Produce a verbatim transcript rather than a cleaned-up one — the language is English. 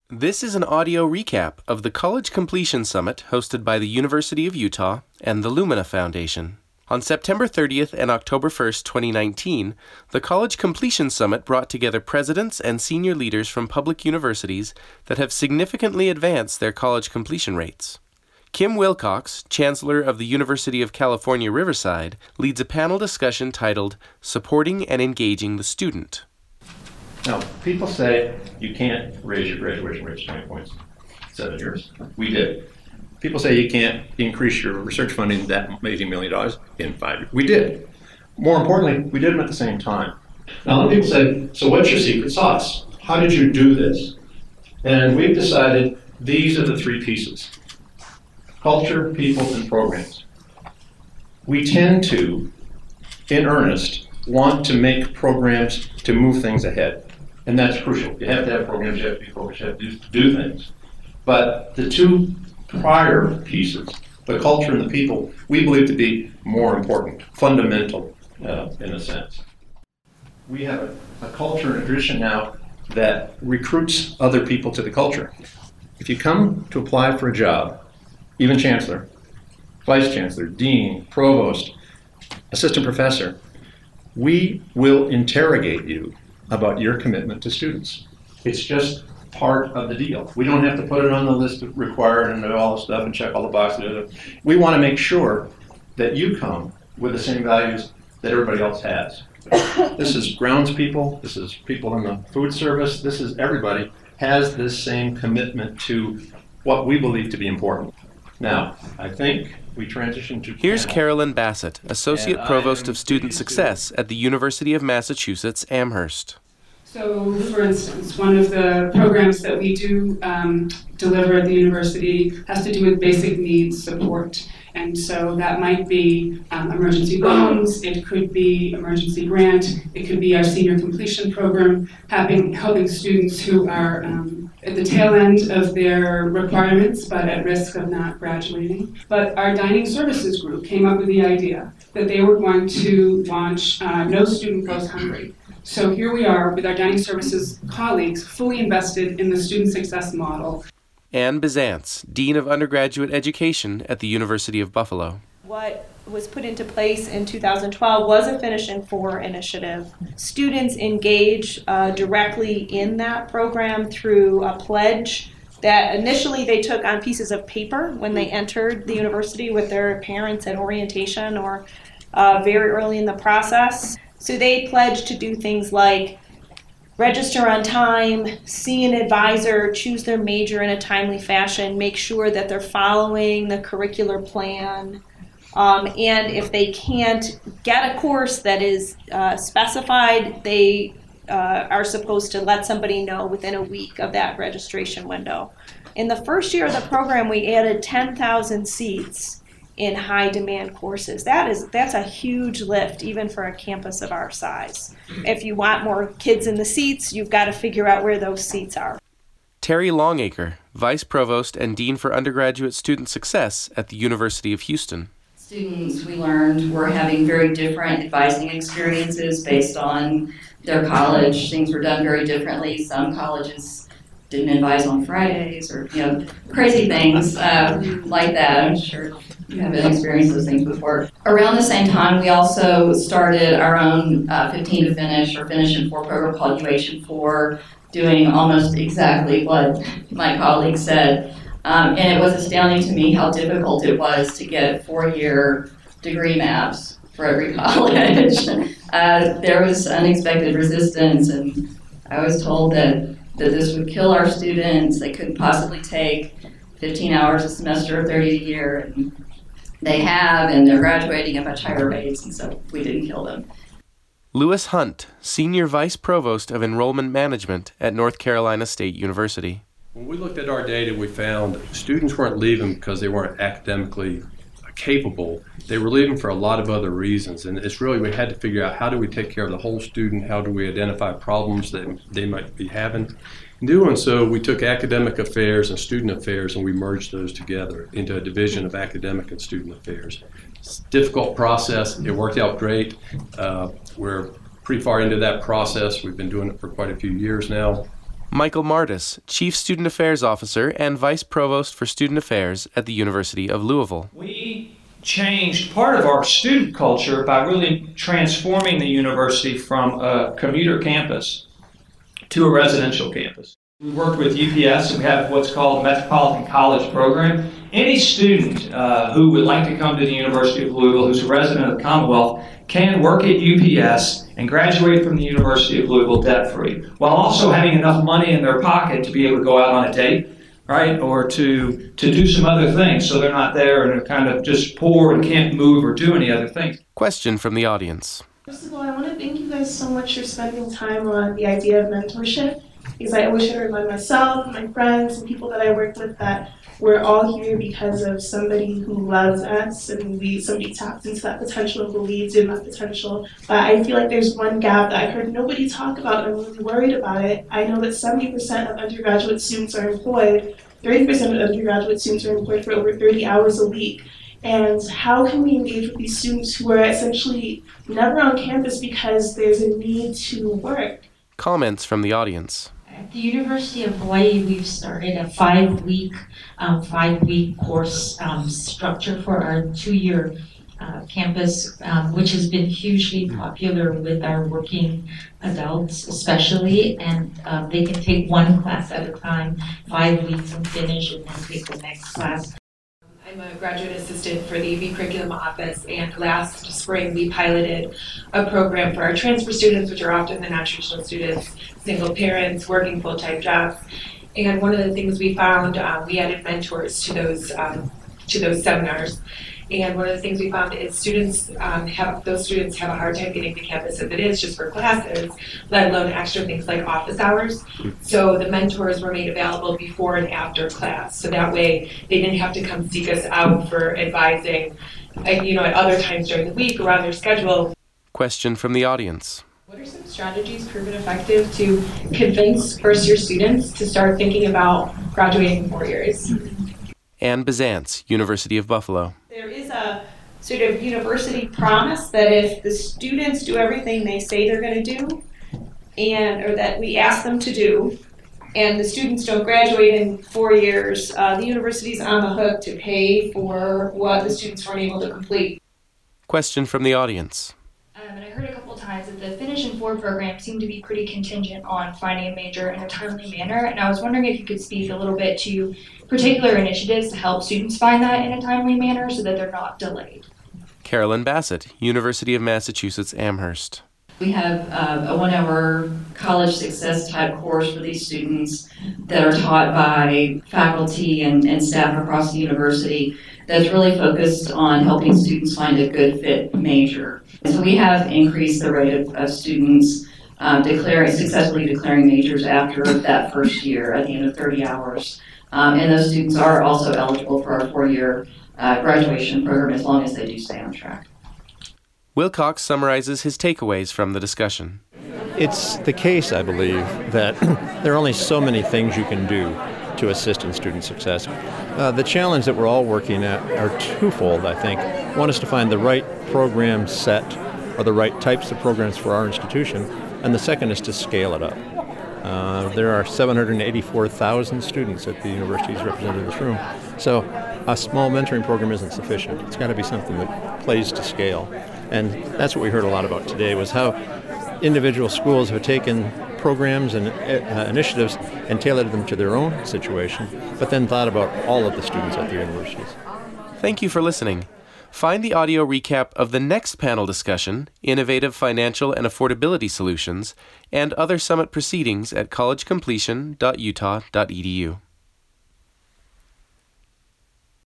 This is an audio recap of the College Completion Summit hosted by the University of Utah and the Lumina Foundation. On September thirtieth and October first, twenty nineteen, the College Completion Summit brought together presidents and senior leaders from public universities that have significantly advanced their college completion rates. Kim Wilcox, Chancellor of the University of California, Riverside, leads a panel discussion titled Supporting and Engaging the Student. Now, people say you can't raise your graduation rate to twenty points in seven years. We did. People say you can't increase your research funding that eighty million dollars in five years. We did. More importantly, we did them at the same time. Now, a lot of people say, so what's your secret sauce? How did you do this? And we've decided these are the three pieces: culture, people, and programs. We tend to, in earnest, want to make programs to move things ahead. And that's crucial. You have to have programs, you have to be focused, you have to do, do things. But the two prior pieces, the culture and the people, we believe to be more important, fundamental uh, in a sense. We have a, a culture and a tradition now that recruits other people to the culture. If you come to apply for a job, even chancellor, vice chancellor, dean, provost, assistant professor, we will interrogate you about your commitment to students. It's just part of the deal. We don't have to put it on the list of required and all the stuff and check all the boxes. We want to make sure that you come with the same values that everybody else has. This is grounds people, this is people in the food service, this is everybody has this same commitment to what we believe to be important. Now, I think we transition to... Here's Carolyn Bassett, Associate Provost of Student Success at the University of Massachusetts, Amherst. So, for instance, one of the programs that we do um, deliver at the university has to do with basic needs support. And so that might be um, emergency loans, it could be emergency grant, it could be our senior completion program, helping, helping students who are um, at the tail end of their requirements but at risk of not graduating. But our dining services group came up with the idea that they were going to launch uh, No Student Goes Hungry. So here we are with our dining services colleagues fully invested in the student success model. Ann Bizantz, Dean of Undergraduate Education at the University of Buffalo. What was put into place in two thousand twelve was a Finish in Four initiative. Students engage uh, directly in that program through a pledge that initially they took on pieces of paper when they entered the university with their parents at orientation or uh, very early in the process. So they pledged to do things like register on time, see an advisor, choose their major in a timely fashion, make sure that they're following the curricular plan, um, and if they can't get a course that is uh, specified, they uh, are supposed to let somebody know within a week of that registration window. In the first year of the program, we added ten thousand seats in high demand courses. That is, that's a huge lift even for a campus of our size. If you want more kids in the seats, you've got to figure out where those seats are. Terry Longacre, Vice Provost and Dean for Undergraduate Student Success at the University of Houston. Students, we learned, were having very different advising experiences based on their college. Things were done very differently. Some colleges didn't advise on Fridays or, you know, crazy things uh, like that. I'm sure you haven't experienced those things before. Around the same time, we also started our own uh, fifteen to Finish or Finish in Four program called U H in Four, doing almost exactly what my colleague said. Um, and it was astounding to me how difficult it was to get four-year degree maps for every college. uh, there was unexpected resistance, and I was told that, that this would kill our students. They couldn't possibly take fifteen hours a semester or thirty a year. And they have, and they're graduating at much higher rates, and so we didn't kill them. Lewis Hunt, Senior Vice Provost of Enrollment Management at North Carolina State University. When we looked at our data, we found students weren't leaving because they weren't academically capable. They were leaving for a lot of other reasons, and it's really, we had to figure out how do we take care of the whole student, how do we identify problems that they might be having. In doing so, we took academic affairs and student affairs and we merged those together into a division of academic and student affairs. It's a difficult process. It worked out great. Uh, we're pretty far into that process. We've been doing it for quite a few years now. Michael Martis, Chief Student Affairs Officer and Vice Provost for Student Affairs at the University of Louisville. We changed part of our student culture by really transforming the university from a commuter campus to a residential campus. We worked with U P S, and we have what's called a Metropolitan College Program. Any student uh, who would like to come to the University of Louisville, who's a resident of the Commonwealth, can work at U P S and graduate from the University of Louisville debt-free, while also having enough money in their pocket to be able to go out on a date, right, or to, to do some other things, so they're not there and they're kind of just poor and can't move or do any other things. Question from the audience. First of all, I want to thank you guys so much for spending time on the idea of mentorship, because I always try to remind myself, my friends, and people that I work with that we're all here because of somebody who loves us, and we somebody taps into that potential and believes in that potential. But I feel like there's one gap that I heard nobody talk about, and I'm really worried about it. I know that seventy percent of undergraduate students are employed, thirty percent of undergraduate students are employed for over thirty hours a week. And how can we engage with these students who are essentially never on campus because there's a need to work? Comments from the audience. At the University of Hawaii, we've started a five-week, um, five-week course um, structure for our two-year uh, campus, um, which has been hugely popular with our working adults, especially. And um, they can take one class at a time, five weeks, and finish, and then take the next class. I'm a graduate assistant for the U V Curriculum Office, and last spring we piloted a program for our transfer students, which are often the non-traditional students, single parents, working full-time jobs. And one of the things we found, um, we added mentors to those um, to those seminars. And one of the things we found is students um, have those students have a hard time getting to campus if it is just for classes, let alone extra things like office hours. So the mentors were made available before and after class, so that way they didn't have to come seek us out for advising, uh, you know, at other times during the week around their schedule. Question from the audience. What are some strategies proven effective to convince first-year students to start thinking about graduating in four years? Ann Bizantz, University of Buffalo. There is a sort of university promise that if the students do everything they say they're going to do, and or that we ask them to do, and the students don't graduate in four years, uh, the university's on the hook to pay for what the students weren't able to complete. Question from the audience. Um, and I heard a couple times that the Finish in Four program seemed to be pretty contingent on finding a major in a timely manner, and I was wondering if you could speak a little bit to particular initiatives to help students find that in a timely manner so that they're not delayed. Carolyn Bassett, University of Massachusetts Amherst. We have uh, a one-hour college success type course for these students that are taught by faculty and, and staff across the university that's really focused on helping students find a good fit major. And so we have increased the rate of, of students um, declaring, successfully declaring majors after that first year at the end of thirty hours. Um, and those students are also eligible for our four-year uh, graduation program as long as they do stay on track. Wilcox summarizes his takeaways from the discussion. It's the case, I believe, that there are only so many things you can do to assist in student success. Uh, the challenge that we're all working at are twofold, I think. One is to find the right program set or the right types of programs for our institution, and the second is to scale it up. Uh, there are seven hundred eighty-four thousand students at the universities represented in this room, so a small mentoring program isn't sufficient. It's got to be something that plays to scale. And that's what we heard a lot about today, was how individual schools have taken programs and uh, initiatives and tailored them to their own situation, but then thought about all of the students at their universities. Thank you for listening. Find the audio recap of the next panel discussion, Innovative Financial and Affordability Solutions, and other summit proceedings at college completion dot utah dot e d u.